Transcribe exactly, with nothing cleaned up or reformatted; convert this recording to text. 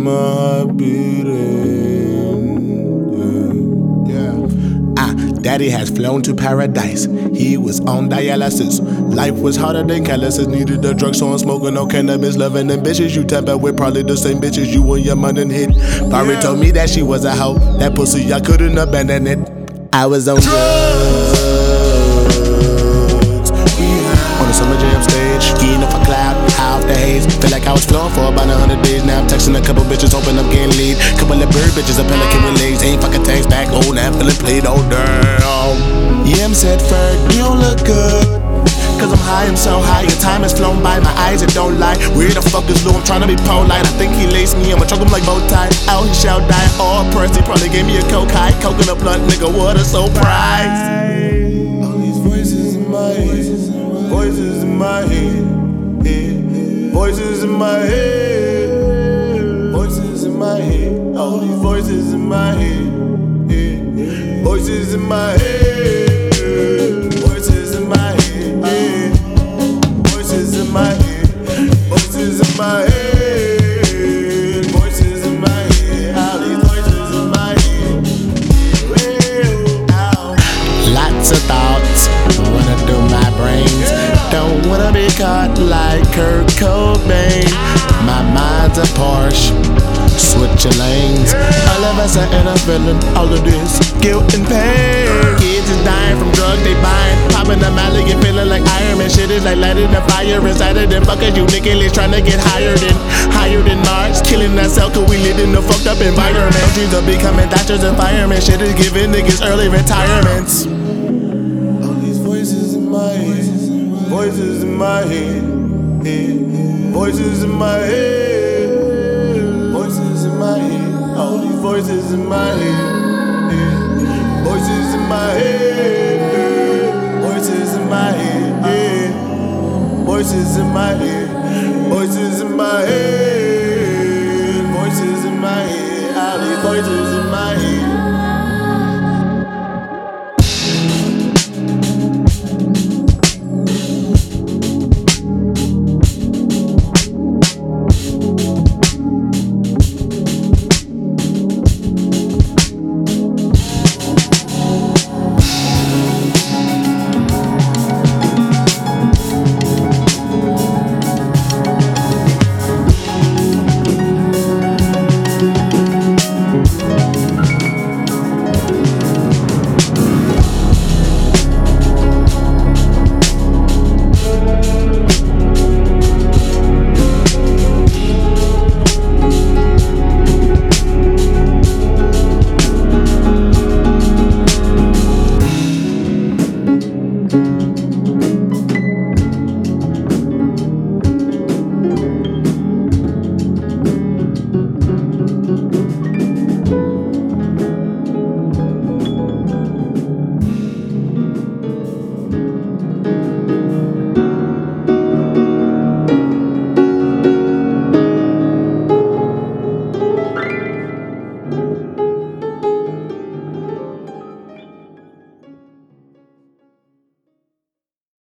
my heart beating. Yeah, yeah. Ah, Daddy has flown to paradise. He was on dialysis. Life was harder than calluses. Needed the drugs, so I'm smoking no cannabis. Loving them bitches you tap out with, probably the same bitches you and your man done hit. Barry told me that she was a hoe. That pussy, I couldn't abandon it. I was on drugs. On the summer jam stage, getting off a cloud, high off the haze. Feel like I was flowing for about a hundred days. Now I'm texting a couple bitches, hoping I'm getting laid. Couple of bird bitches, a pelican with legs. Ain't fucking tags back, oh, now I'm feeling played, oh damn. Yeah, I'm said Ferg, you don't look good. Cause I'm high, I'm so high, your time has flown by. My eyes, it don't lie. Where the fuck is Lou? I'm trying to be polite. I think he laced me, I'ma choke him like bow tie. Out, he shall die. All pressed, he probably gave me a coke high. Coconut blunt, nigga, what a surprise. All these voices in my head, voices in my head, yeah. Voices in my head, voices in my head. All these voices in my head, yeah. Voices in my head, voices in my head, yeah. Voices in my head, voices in my head, voices in my head. All these voices in my head. Lots of thoughts running through my brains. Don't wanna be caught like Kurt Cobain. My mind's a Porsche, switching lanes. All of us are in a feeling, all of this guilt and pain. Kids is dying from drugs they buying. Popping the mallet, you feeling like Iron Man. Shit is like lighting a fire inside of them fuckers. You niggas trying to get higher than, higher than Mars. Killing ourselves cause we live in a fucked up environment. Dreams of becoming doctors and firemen. Shit is giving niggas early retirements. All these voices in my head, voices in my head, yeah. Voices in my head, voices in my head. All these voices in my head, yeah. Voices in my head, voices in my head, yeah. Voices in my head.